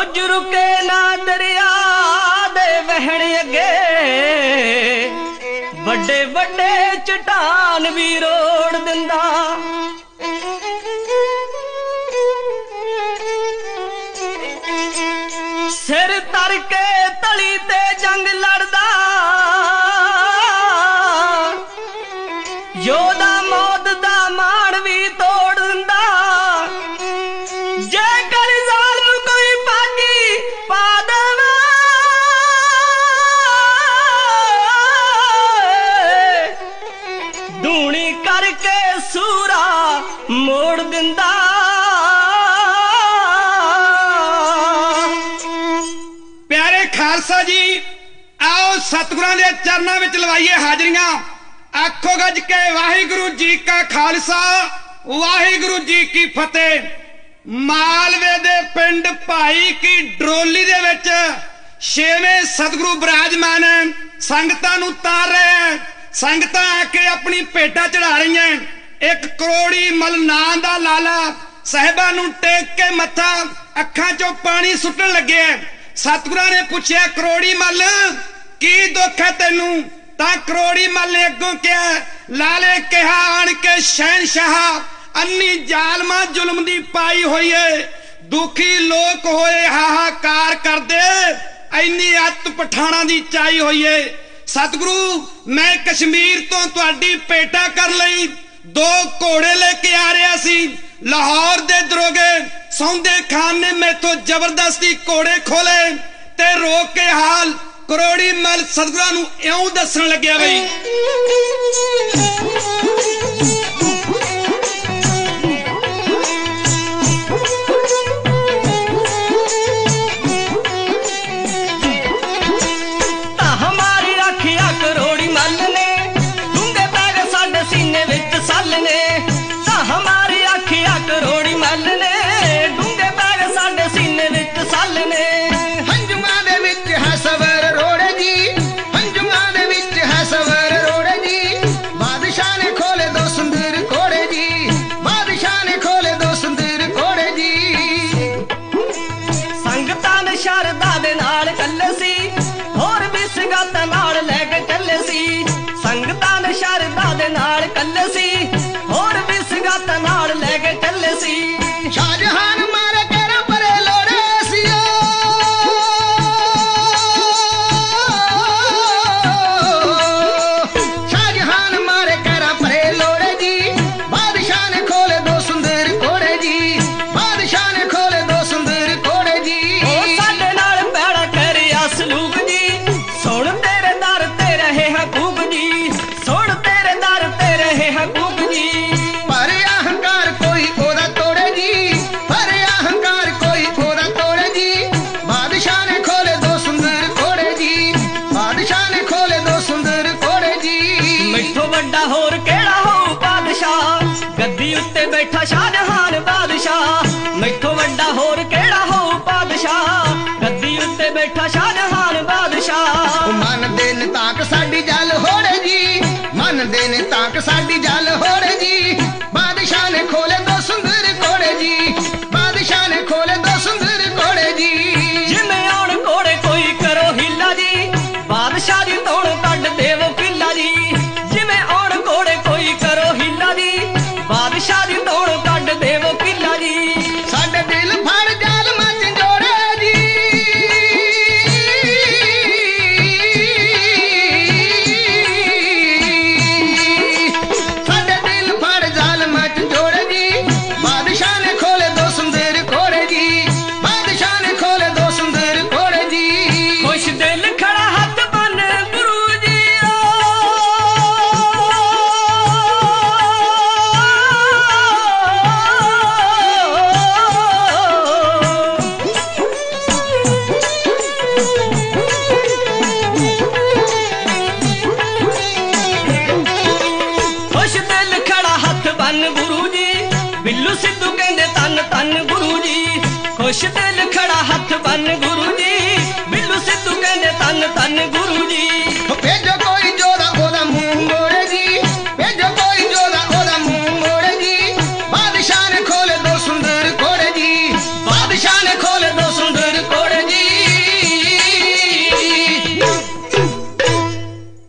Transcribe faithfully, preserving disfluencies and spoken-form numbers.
कुछ रुके ना दरिया दे वहण अगे, बड़े बड़े चट्टान भी रोड़ दिंदा। सिर तर के तली ते जंग लड़दा, योदा मौत दा माण भी तोड़ दिंदा। जे कर जालिम कोई पागी पा देवे, दूनी करके सूरा मोड़ दिंदा। प्यारे खालसा जी, आओ सतगुरां दे चरनां विच लवाइए हाजरियां। आखो गज के वाहिगुरु जी का खालसा, वाहिगुरु जी की फतेह। मालवे दे पिंड भाई की डरोली दे विच छेवें सतगुरु विराजमान है। संगतां नूं तार रहे हैं, संगतां आके अपनी भेटां चढ़ा रही हैं। एक करोड़ी मल नां दा लाला साहिबा नूं टेक के मत्था अखां चों पानी सुट्टण लगे। सतगुरां ने पूछया, करोड़ी मल की दुख है तेनू? तां करोड़ी मल ने अगों क्या? लाले कहा आण के शहनशाह, अन्नी जालमा जुल्म दी पाई होई है। दुखी लोक होए हाहाकार कर दे, इन्नी अत पठाणा दी चाई होई है। सतगुरु, मैं कश्मीर तो तुहाडी भेटा कर लई दो घोड़े लेके आ रहा सी। लाहौर दे दरोगे सौंदे खान ने मैथों जबरदस्ती घोड़े खोले ते रोक के हाल करोड़ी मल सतगुरां नूं इउं दस्सण लग्या बई। हमारी राखिया करोड़ी मल ने, डूंगे पैर साडे सीने विच सल ने। हमारी आखिया करोड़ी मल ने, डूंगे पैर साडे सीने विच सल ने। हंजुआं दे विच है सवर रोड़े जी, हंजुआं दे विच है सवर रोड़े जी। बादशाह ने खोले दो सुंदर घोड़े जी, बादशाह ने खोले दो सुंदर घोड़े जी। संगतां ने शारदा दे नाल कल्ले सी, होर भी संगातां नाल लैके चले सी। संगतां ने शारदा दे नाल कल्ले सी, होर भी संगातां नाल लैके चले सी। शाहजहान मारे केरा परे लोड़े सियो, शाहजहान मारे केरा परे लोड़े जी। बादशाह ने खोले दो सुंदर घोड़े जी, बादशाह ने खोले दो सुंदर घोड़े जी। ओ साडे नाल पैड़ा करिया सलूक जी, सुन तेरे दर ते रहे हकूक जी, सुन तेरे दर ते रहे हकूक जी। पर अहंकार कोई ओदा तोड़े जी, पर अहंकार कोई ओदा तोड़े जी। बादशाह ने खोले दो सुंदर घोड़े जी, बादशाह ने खोले दो सुंदर घोड़े जी। मैथों वड्डा होर केड़ा हो बादशाह, गद्दी उत्ते बैठा शाहजहान बादशाह। मैथों वड्डा होर केड़ा हो बादशाह, गद्दी उत्ते बैठा शाहजहान बादशाह। मन देन ताक साडी जल होड़े जी, मन देन ताक साडी जल होड़े जी। बादशाह ने खोले दो सुंदर घोड़े जी, बादशाह ने खोले दो सुंदर घोड़े जी। जिमें आउण घोड़े कोई करो हिला जी, बादशाह दी तोड़ कड्ड देवो किला जी। जिमें आउण घोड़े कोई करो हिला जी, बादशाह दी तोड़ कड्ड देवो किला जी। साडे दिल फड़ जाल मच जोड़े जी, साडे दिल फड़ जाल मच जोड़े जी। बादशाह ने खोले दो सुंदर घोड़े जी, बादशाह ने खोले दो सुंदर घोड़े जी। खुश दिल खड़ा हथ बन गुरु जी, खुश दिल खड़ा हथ बन गुरु जी। बिल्लू सिद्धू कहंदे तन तन गुरु जी। खुश दिल खड़ा हथ बन गुरु जी, बिल्लू सिद्धू कहंदे तन तन गुरु